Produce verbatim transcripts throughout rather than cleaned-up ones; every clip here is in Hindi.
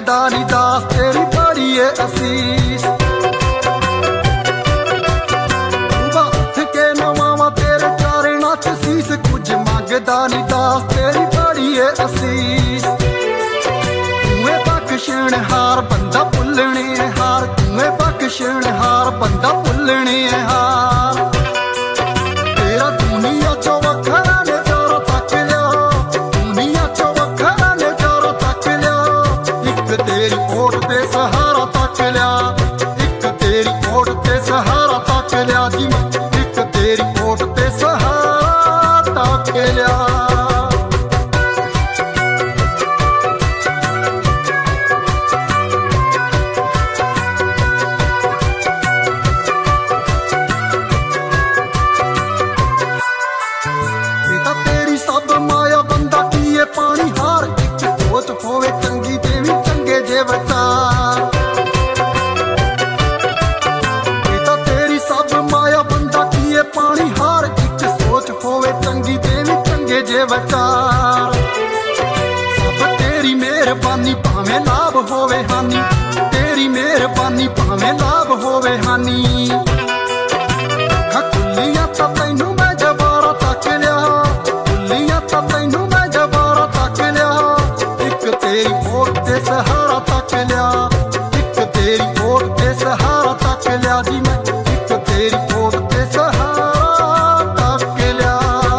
मंगदा नी दास तेरी बड़ी है असीस। उठ के नवावा तेरे चरणा च सीस कुछ मंगदा नी दास तेरी बड़ी है असीस। तूए बख्शण हार बंदा भुलने हार, तूए बख्शण हार बंदा भुलने हार। तेरा दुनिया चो वखरा ने चारों तक लिया, दुनिया चो वखरा ने चारों तक लिया। एक तेरी ओट ते सहारा तक लिया, एक तेरी ओट ते सहारा तक लिया जी मैं, एक तेरी ओट ते सहारा तक लिया। पानी हार एक सोच होवे चंगी ते भी चंगे जे विचार। ये तां तेरी सब माया बंदा कीए पानी हार एक सोच होवे चंगी ते भी चंगे जे विचार। सब तेरी मेहरबानी भावें लाभ होवे हानि, तेरी मेहरबानी भावें लाभ होवे हानि। अखां खुलियां तां तैनू मैं जबारा तक लिया, खुलियां तां तैनू तेरी ओट ते सहारा तक लिया, एक तेरी ओट ते सहारा तक लिया जी मैं, एक तेरी ओट ते सहारा तक लिया।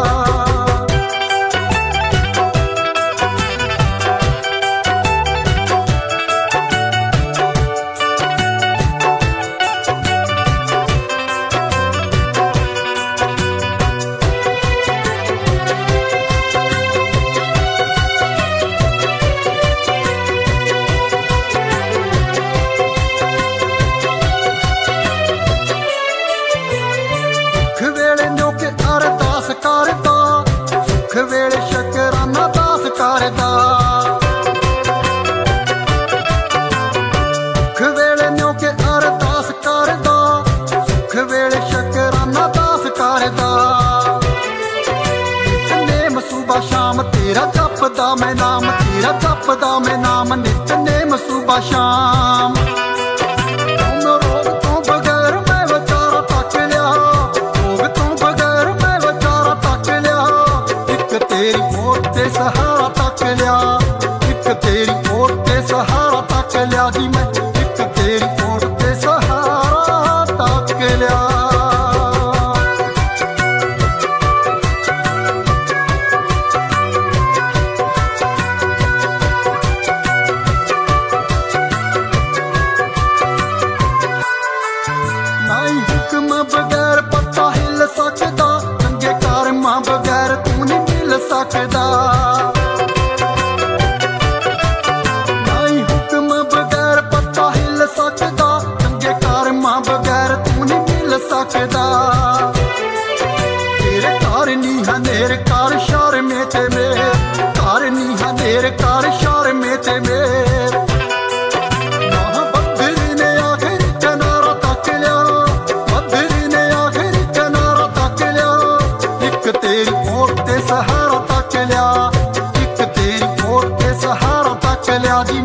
करदा सुख वेले शकराना दास करदा, सुख वेले न्योके अरदास करदा, सुख वेले शकराना दास करदा। नितनेम सुबह शाम तेरा जपदा मैं नाम, तेरा जपदा मैं नाम नितनेम सुबह शाम। तेरी ओट ते सहारा तक लिया, एक तेरी ओट ते सहारा तक लिया जी मैं, एक तेरी ओट ते सहारा तक लिया। नाई हुक्म बगैर पत्ता हिल सकदा, चंगे कर्मां बगैर तू नहीं मिल सकदा। नाई हुक्म बगैर पत्ता हिल सकदा, चंगे कर्मां बगैर तू नहीं मिल सकदा। तेरे घर नी हनेर कर शर्मे ते मेर, घर नी हनेर कर शर्मे ते मेर। बद्दरी ने आखिरी किनारा तक लिया, बद्दरी ने आखिरी किनारा तक लिया। एक तेरी ओट ते सहारा तक लिया, एक तेरी ओट ते सहारा तक लिया जी।